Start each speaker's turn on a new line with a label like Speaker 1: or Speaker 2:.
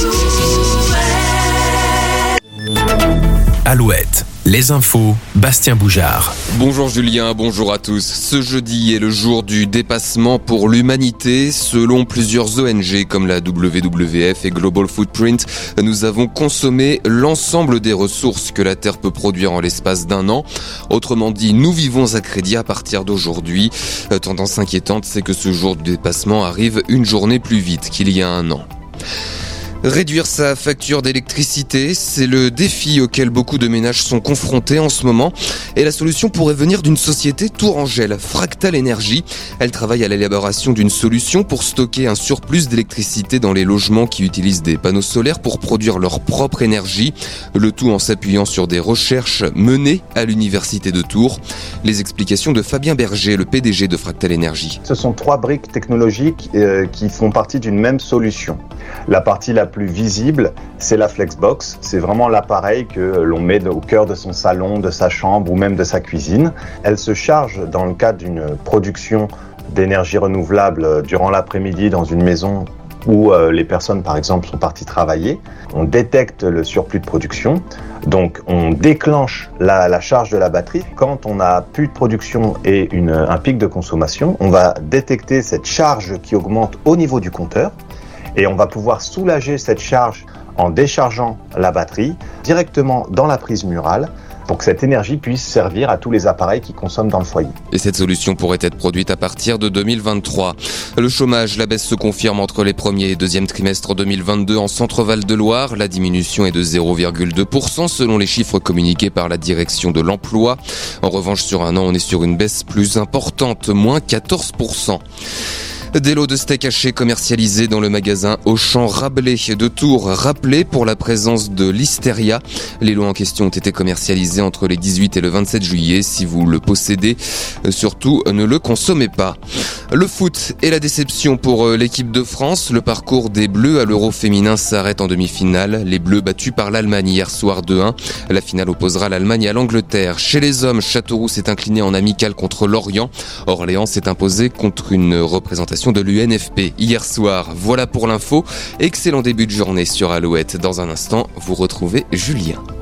Speaker 1: Alouette, les infos, Bastien Boujard.
Speaker 2: Bonjour Julien, bonjour à tous. Ce jeudi est le jour du dépassement pour l'humanité. Selon plusieurs ONG comme la WWF et Global Footprint, nous avons consommé l'ensemble des ressources que la Terre peut produire en l'espace d'un an. Autrement dit, nous vivons à crédit à partir d'aujourd'hui. Tendance inquiétante, c'est que ce jour du dépassement arrive une journée plus vite qu'il y a un an. Réduire sa facture d'électricité, c'est le défi auquel beaucoup de ménages sont confrontés en ce moment. Et la solution pourrait venir d'une société tourangelle, Fractal Energy. Elle travaille à l'élaboration d'une solution pour stocker un surplus d'électricité dans les logements qui utilisent des panneaux solaires pour produire leur propre énergie. Le tout en s'appuyant sur des recherches menées à l'université de Tours. Les explications de Fabien Berger, le PDG de Fractal Energy.
Speaker 3: Ce sont 3 briques technologiques qui font partie d'une même solution. La partie la plus visible, c'est la Flexbox. C'est vraiment l'appareil que l'on met au cœur de son salon, de sa chambre ou même de sa cuisine. Elle se charge dans le cadre d'une production d'énergie renouvelable durant l'après-midi dans une maison où les personnes, par exemple, sont parties travailler. On détecte le surplus de production. Donc, on déclenche la charge de la batterie. Quand on n'a plus de production et un pic de consommation, on va détecter cette charge qui augmente au niveau du compteur. Et on va pouvoir soulager cette charge en déchargeant la batterie directement dans la prise murale pour que cette énergie puisse servir à tous les appareils qui consomment dans le foyer.
Speaker 2: Et cette solution pourrait être produite à partir de 2023. Le chômage, la baisse se confirme entre les premiers et deuxième trimestres 2022 en Centre-Val de Loire. La diminution est de 0,2% selon les chiffres communiqués par la direction de l'emploi. En revanche, sur un an, on est sur une baisse plus importante, moins 14%. Des lots de steak haché commercialisés dans le magasin Auchan Rabelais de Tours, rappelés pour la présence de listeria. Les lots en question ont été commercialisés entre les 18 et le 27 juillet. Si vous le possédez, surtout ne le consommez pas. Le foot et la déception pour l'équipe de France. Le parcours des Bleus à l'Euro féminin s'arrête en demi-finale. Les Bleus battus par l'Allemagne hier soir 2-1. La finale opposera l'Allemagne à l'Angleterre. Chez les hommes, Châteauroux s'est incliné en amical contre Lorient. Orléans s'est imposé contre une représentation de l'UNFP hier soir. Voilà pour l'info. Excellent début de journée sur Alouette. Dans un instant, vous retrouvez Julien.